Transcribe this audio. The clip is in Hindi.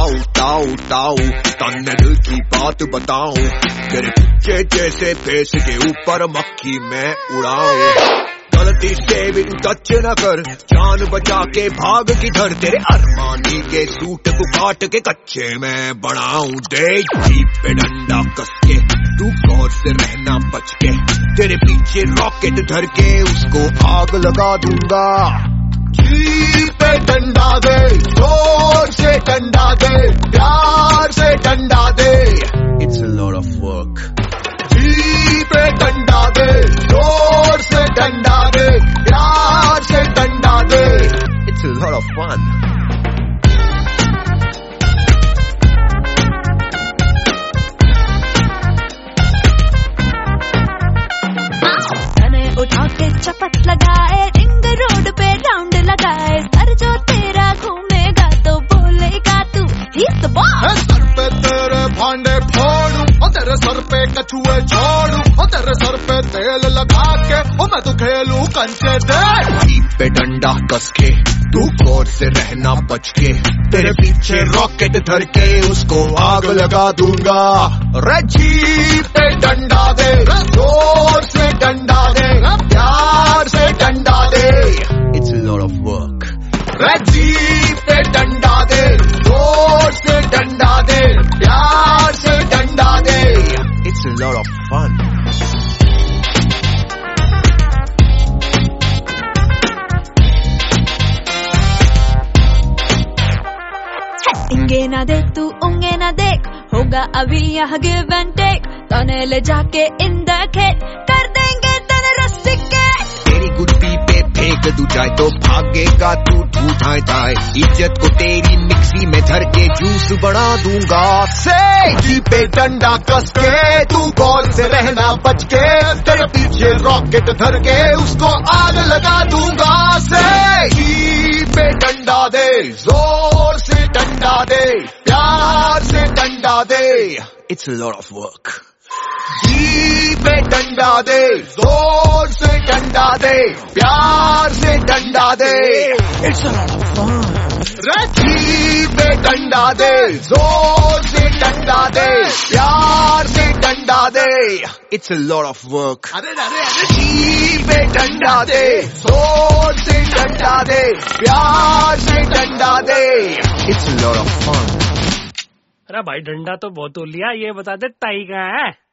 ताऊ ताऊ ताऊ तन्ने दिल की बात बताऊं, तेरे पीछे जैसे फेस के ऊपर मक्खी मैं उड़ाऊं। गलती से भी टच न कर, जान बचा के भाग किधर, तेरे अरमानी के सूट को काट के कच्चे मैं बनाऊं। दे जीप पे डंडा कस के, तू गौर से रहना बच के, तेरे पीछे रॉकेट धर के उसको आग लगा दूंगा। जीप पे डंडा दे, जोर से डंडा दे, प्यार से डंडा दे, it's a lot of work. Jeep पे डंडा दे, जोर से डंडा दे, प्यार से डंडा दे, it's a lot of fun. उठा के चपत लगाए, रिंग रोड पे राउंड लगाए, सर जो तेरा घूमेगा तो बोलेगा तू ही तो बॉस। सर पे तेरे भांडे फोड़ू, और तेरे सर पे कछुए छोड़ू, और तेरे सर पे तेल लगा के और मैं तो खेलू कंचे दे। जीप पे डंडा कस के, तू गौर से रहना बच के, तेरे पीछे रॉकेट धर के उसको आग लगा दूंगा। रे जीप पे डंडा दे, जोर से डंडा दे, प्यार से डंडा दे, it's a lot of work. रे जीप पे डंडा दे, जोर से डंडा दे, प्यार से डंडा दे, it's a lot of fun. इंगे ना देख तू उंगे ना देख, होगा अभी यहाँ गिव एंड टेक, तने ले जाके इन द खेत कर देंगे तने रस्सी के। तेरी गुड्डी पे फेंक दूं जाए तो भागेगा तू ढूंढाए जाए, इज्जत को तेरी मिक्सी में धर के जूस बना दूंगा। से जीप पे डंडा कस के, तू गौर से रहना बच के, तेरे पीछे रॉकेट धर के उसको आग लगा दूंगा। से जीप पे डंडा दे, जोर से डंडा दे, प्यार से डंडा दे, it's a lot of work. Jeep पे डंडा दे, जोर से डंडा दे, प्यार से डंडा दे, it's a lot of fun. Jeep पे डंडा दे, जोर से डंडा दे, प्यार से डंडा दे, it's a lot of work. Jeep पे डंडा दे, जोर से डंडा दे, प्यार से डंडा दे, it's a lot of fun. अरे भाई डंडा तो बहुत हो लिया, ये बता दे ताई कहाँ है?